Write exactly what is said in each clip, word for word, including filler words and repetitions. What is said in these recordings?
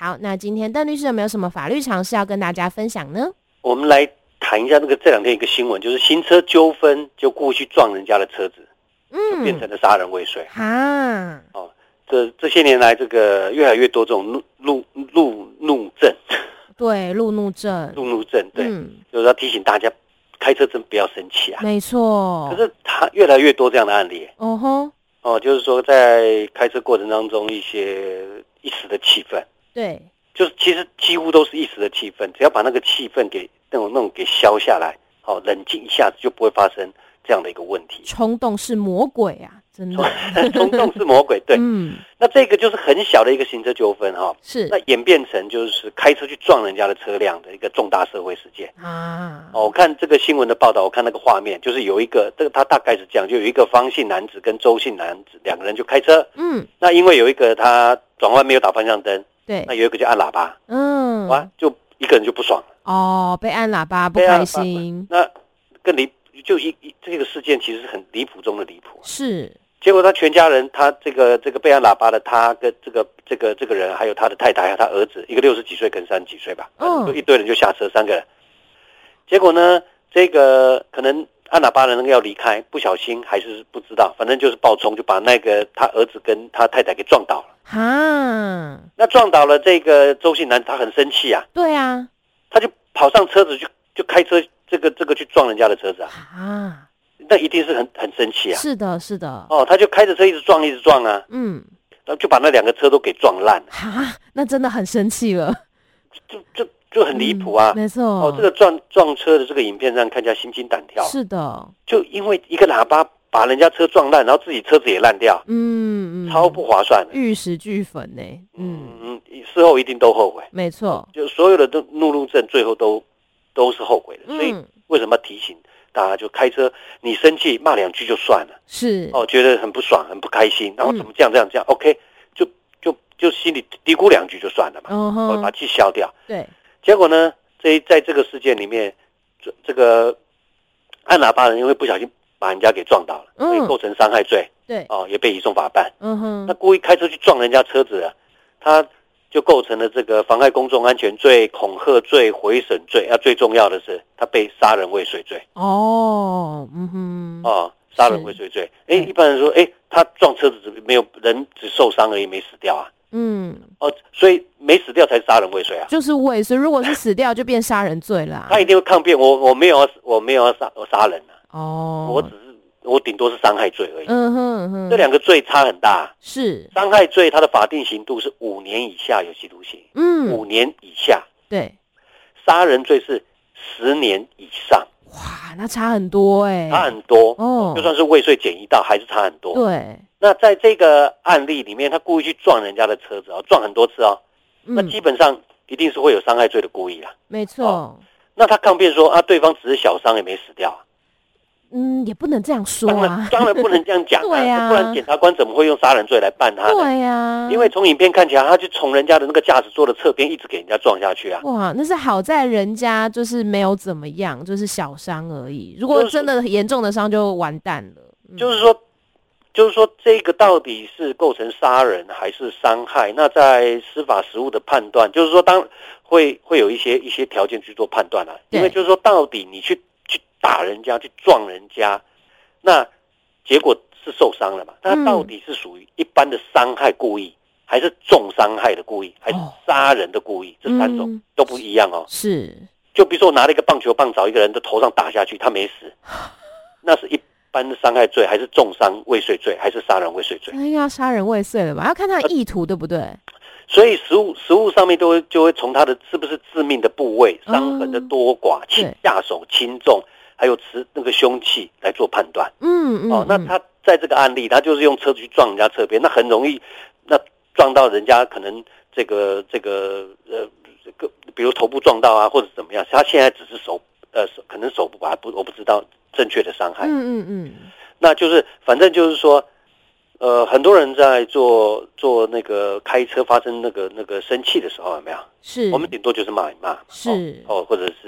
好，那今天邓律师有没有什么法律常识要跟大家分享呢？ 我们来谈一下那个这两天一个新闻，就是行车纠纷就故意去撞人家的车子，嗯，就变成了杀人未遂。 啊， 哦，这这些年来，这个越来越多这种路路路怒症。 对，路怒症， 路怒症，对， 嗯， 就是要提醒大家，开车真不要生气啊。 没错。 可是他越来越多这样的案例。 哦吼， 哦，就是说在开车过程当中一些一时的气氛， 对， 就是其实几乎都是一时的气氛，只要把那个气氛给那种那种给消下来，好、哦，冷静一下子就不会发生这样的一个问题。 冲动是魔鬼啊，真的。 冲动是魔鬼，对。 嗯， 那这个就是很小的一个行车纠纷哈、哦， 是。 那演变成就是开车去撞人家的车辆的一个重大社会事件啊。 哦，我看这个新闻的报道，我看那个画面，就是有一个这个他大概是这样，就有一个方姓男子跟周姓男子两个人就开车，嗯，那因为有一个他转弯没有打方向灯， 对， 那有一个就按喇叭，嗯，哇，就一个人就不爽了， 哦，被按喇叭不开心， 那更离就一这个事件其实是很离谱中的离谱， 是。 结果他全家人，他这个这个被按喇叭的，他跟这个这个这个人，还有他的太太，还有他儿子，一个六十几岁跟三十几岁吧，嗯，就一堆人就下车，三个人。结果呢，这个可能按喇叭的那个要离开，不小心还是不知道，反正就是爆冲，就把那个他儿子跟他太太给撞倒了。啊，那撞倒了这个周姓男，他很生气啊。 对啊， 他就跑上车子，就就开车这个这个去撞人家的车子啊。啊。那一定是很很生气啊！ 是的，是的。 哦，他就开着车一直撞，一直撞啊。嗯，然后就把那两个车都给撞烂了。 哈，那真的很生气了， 就就就很离谱啊！ 嗯、没错。 哦，这个撞撞车的这个影片让看起来心惊胆跳。 是的， 就因为一个喇叭把人家车撞烂，然后自己车子也烂掉。嗯嗯，超不划算的， 玉石俱焚呢、欸。嗯嗯，事后一定都后悔。 没错， 就所有的都怒路症，最后都都是后悔的。所以为什么提醒？大家就开车，你生气骂两句就算了，是哦，觉得很不爽，很不开心，然后怎么这样这样这样、嗯、，OK， 就就就心里嘀咕两句就算了嘛，哦，把气消掉。对，结果呢，这在这个事件里面，这这个按喇叭的人因为不小心把人家给撞倒了，所以构成伤害罪，对，哦，也被移送法办。嗯哼，那故意开车去撞人家车子啊，他就构成了这个妨害公众安全罪、恐吓罪、毁损罪，啊，最重要的是他被杀人未遂罪。哦，嗯哼，哦，杀人未遂罪。哎，一般人说，哎，他撞车子没有人只受伤而已，没死掉啊。嗯，哦，所以没死掉才是杀人未遂啊。 就是未遂，如果是死掉就变杀人罪了、啊。 他一定会抗辩，我我没有要我没有要杀我杀人啊。哦，我只是。我顶多是伤害罪而已，嗯哼哼，这两个罪差很大。是伤害罪，它的法定刑度是五年以下有期徒刑，嗯，五年以下。对，杀人罪是十年以上。 哇，那差很多哎、欸， 差很多哦。就算是未遂减一道，还是差很多。 对， 那在这个案例里面，他故意去撞人家的车子哦，撞很多次哦，嗯、那基本上一定是会有伤害罪的故意啦。 没错、哦。 那他抗辩说啊，对方只是小伤，也没死掉。 嗯，也不能这样说啊， 当然，当然不能这样讲啊， 对啊， 不然检察官怎么会用杀人罪来办他呢？ 对啊， 因为从影片看起来，他就从人家的那个驾驶座的侧边一直给人家撞下去啊。 哇，那是好在人家就是没有怎么样，就是小伤而已。如果真的严重的伤，就完蛋了。 嗯、就是说，就是说，这个到底是构成杀人还是伤害？那在司法实务的判断，就是说，当会会有一些一些条件去做判断啊。因为就是说，到底你去。打人家去撞人家，那结果是受伤了嘛？那到底是属于一般的伤害故意，还是重伤害的故意，还是杀人的故意？这三种都不一样哦。是，就比如说我拿了一个棒球棒找一个人的头上打下去，他没死，那是一般的伤害罪，还是重伤未遂罪，还是杀人未遂罪？ 那应该要杀人未遂了吧？要看他的意图，对不对？ 所以实务实务上面都会就会从他的是不是致命的部位、伤痕的多寡、轻下手轻重。还有持那个凶器来做判断，嗯嗯，哦，那他在这个案例，他就是用车子去撞人家侧边，那很容易，那撞到人家可能这个这个呃这个，比如头部撞到啊，或者怎么样，他现在只是手呃可能手部吧，不我不知道正确的伤害，嗯嗯嗯，那就是反正就是说，呃，很多人在做做那个开车发生那个那个生气的时候，有没有？是我们顶多就是骂一骂，是哦，或者是。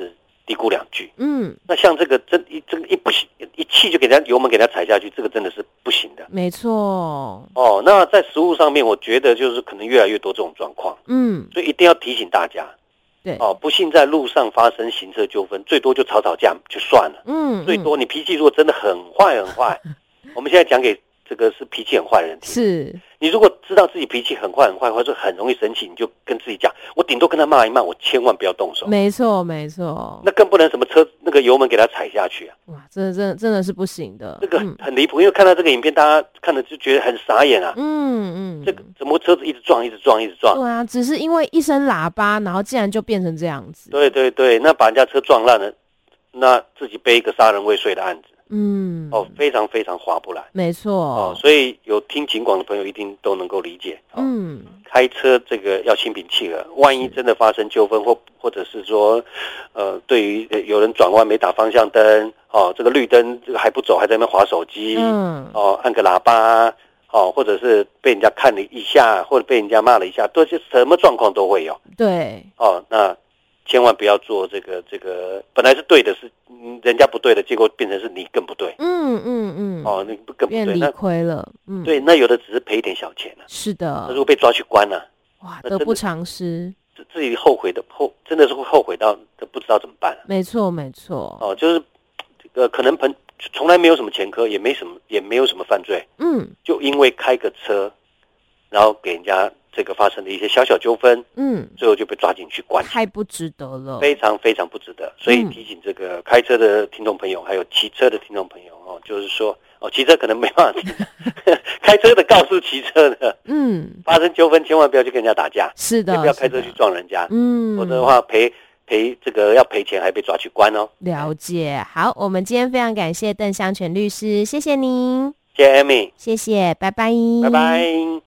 低估两句。 嗯， 那像这个真一这个一不行，一气就给人家油门给人家踩下去，这个真的是不行的。 没错。 哦，那在实务上面，我觉得就是可能越来越多这种状况。 嗯， 所以一定要提醒大家。 对。 哦，不幸在路上发生行车纠纷，最多就吵吵架就算了。 嗯， 最多你脾气如果真的很坏很坏，我们现在讲给这个是脾气很坏的人听。 是。 你如果知道自己脾气很坏很坏，或者很容易生气，你就跟自己讲，我顶多跟他骂一骂，我千万不要动手。 没错没错。 那更不能什么车那个油门给他踩下去啊！ 哇，这真的真的是不行的。 这个很离谱，因为看到这个影片，大家看了就觉得很傻眼啊。 嗯嗯。 这个怎么车子一直撞一直撞一直撞？ 对啊，只是因为一声喇叭，然后竟然就变成这样子。 对对对，那把人家车撞烂了，那自己背一个杀人未遂的案子。嗯，哦，非常非常划不来， 没错。 哦，所以有听警广的朋友一定都能够理解。哦、嗯，开车这个要心平气和，万一真的发生纠纷，或或者是说，呃，对于有人转弯没打方向灯，哦，这个绿灯这个还不走，还在那边滑手机，嗯，哦，按个喇叭，哦，或者是被人家看了一下，或者被人家骂了一下，都是什么状况都会有。 对， 哦，那。千万不要做这个这个本来是对的，是人家不对的，结果变成是你更不对。嗯嗯嗯。哦，你更不对， 变理亏了。嗯， 对，那有的只是赔一点小钱了。 是的。 那如果被抓去关了， 哇，得不偿失。 自己后悔的后，真的是会后悔到不知道怎么办。 没错没错。 哦，就是这个可能朋从来没有什么前科，也没什么也没有什么犯罪。嗯。就因为开个车，然后给人家。这个发生的一些小小纠纷，嗯，最后就被抓进去关， 太不值得了， 非常非常不值得。所以提醒这个开车的听众朋友，还有骑车的听众朋友哦，就是说哦，骑车可能没办法听，开车的告诉骑车的，嗯，发生纠纷千万不要去跟人家打架， 是的， 也不要开车去撞人家，嗯，否则的话赔赔这个要赔钱，还被抓去关哦。 了解，好，我们今天非常感谢邓湘全律师，谢谢您， 谢谢 Amy， 谢谢，拜拜， 拜拜。